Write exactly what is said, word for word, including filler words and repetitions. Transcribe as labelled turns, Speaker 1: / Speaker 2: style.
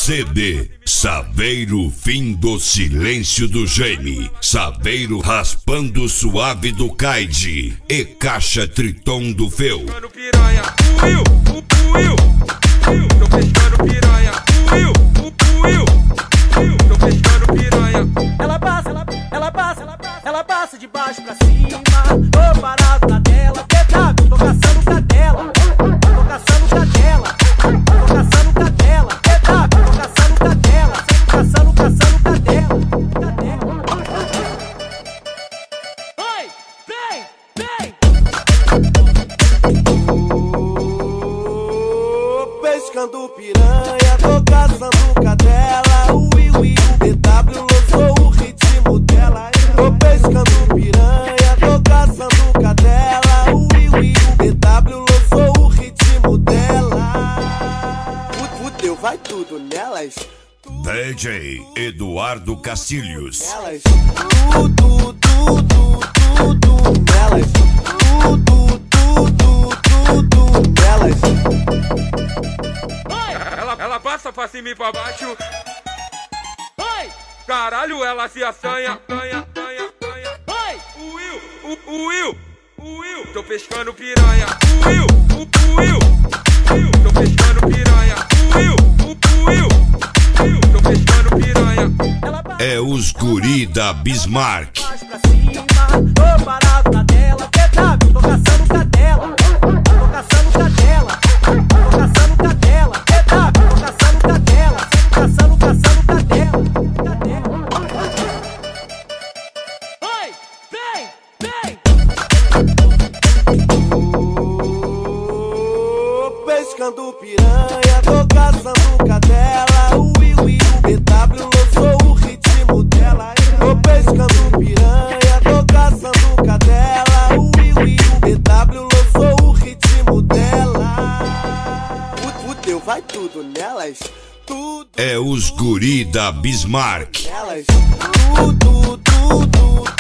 Speaker 1: C D Saveiro, fim do silêncio do Geme, Saveiro raspando suave do Kaid e Caixa Triton do Feu.
Speaker 2: Piranha, Will, Will, tô pescando piranha, Will, Will, tô pescando piranha.
Speaker 3: Ela passa, ela, ela passa, ela passa, ela passa de baixo pra cima, tô parado na tela, P W, tô caçando cadela, tô caçando cadela, tô caçando cadela, P W, tô caçando cadela, caçando, caçando cadela, cadela. Oi, vem, vem.
Speaker 4: Tô pescando piranha, tô caçando cadela, o Will e o B W lançou o ritmo dela. Tô pescando piranha, tô caçando cadela, o Will e o B W lançou o ritmo dela. Fudeu, vai tudo nelas.
Speaker 1: D J Eduardo Castilhos.
Speaker 4: Nelas. Tudo, tudo, tudo nelas. Tudo, tudo, tudo nelas.
Speaker 2: Ela, ela passa pra cima e pra baixo.
Speaker 3: Oi,
Speaker 2: Caralho, ela se assanha, assanha, assanha, assanha.
Speaker 3: oi.
Speaker 2: O Will, o, o Will, o Will, tô pescando piranha, o Will, o, o Will, Will, tô pescando piranha, o Will, o, o Will, Will, tô pescando piranha.
Speaker 3: Ela passa
Speaker 1: É os guri da Bismarck.
Speaker 3: de baixo pra cima, tô parado na tela, P W, tô caçando cadela, tô caçando cadela, tô caçando cadela, P W, tô caçando cadela, caçando, caçando cadela, cadela. Oi, vem, vem.
Speaker 4: Tô pescando piranha, tô caçando cadela, o Will e o B W lançou o ritmo dela. Tô pescando piranha, tô caçando cadela, o Will e o B W lançou o ritmo dela. Fudeu, vai tudo nelas. Tudo
Speaker 1: É os guri da Bismarck.
Speaker 4: nelas. Tudo, tudo,